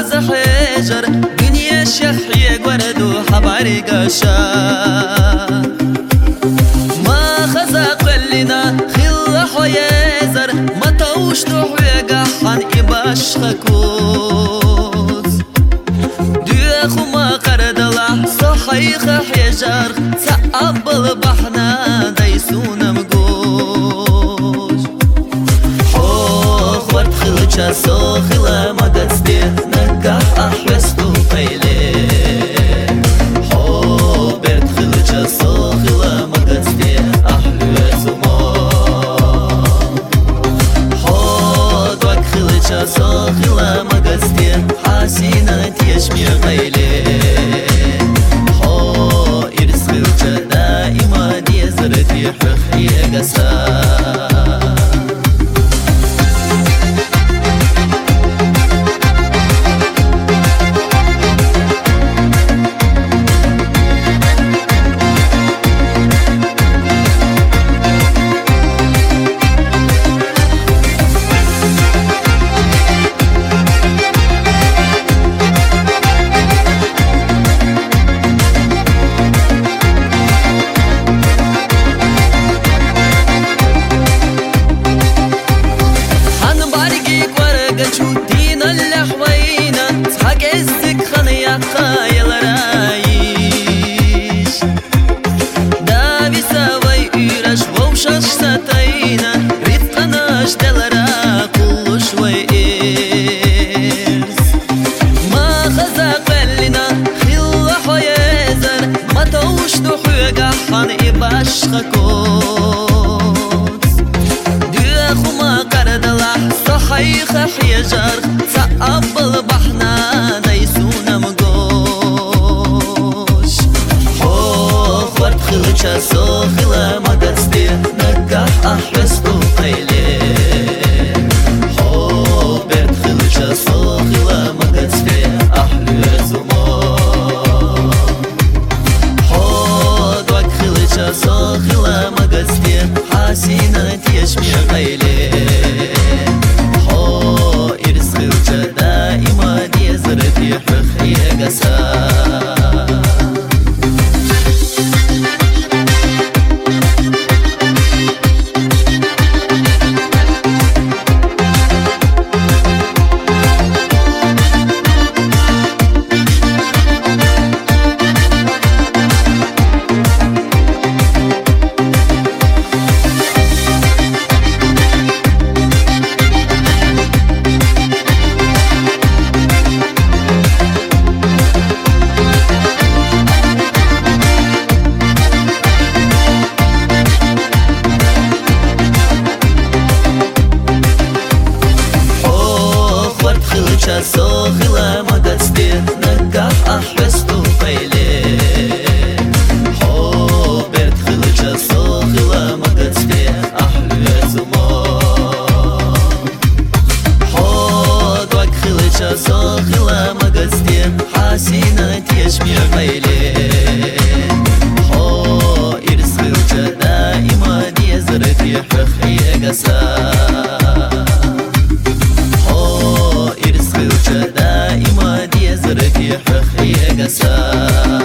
خز حجر دنيا شخية ورد وحباري قشا ما خزا قلنا خل حيزر ما توش نحوي قحن إباش خكوز ديخو ما قرد الله صحيخ حجر تقبل بحنا دايسونا مقوش حوخ ورد خلچا سوخلا مدسدي نقح أحوستو قيلي حو برد خلچا سوخلا مدسدي أحوستو ساخلا مقصدي حاسينة يشمي غيلي حو إرسخل دائما يزرتي حخي قسا دينا اللحوينا تحق عزك خنيا خايل رايش دابي ساوي إيرش ووشش ساتينا ريتقناش دلرا كل شوي إيرس ما خزا قلنا خل حيزر ما توش نحوي قحن إباش خكوت ديخو ما قرد الله صحيخ حجر تقبل بحنا دايسونا مقوش حوخ ورد خلچا سوخلا مقصدي نقح أحوستو قيلي حو برد خلچا سوخلا مقصدي أحوستو حو دوك خلچا سوخلا مقصدي حاسينة يشمي قيلي دائما يزرتي حخي قسا سوخلا مقصدي نقح أحوستو قيلي حو برد خلچا سوخلا مقصدي أحوستو حو دوك خلچا سوخلا مقصدي حاسينة يشمي قيلي حو إرسخل دائما يزرتي حخي قسا دائما يزرتي حخي قسا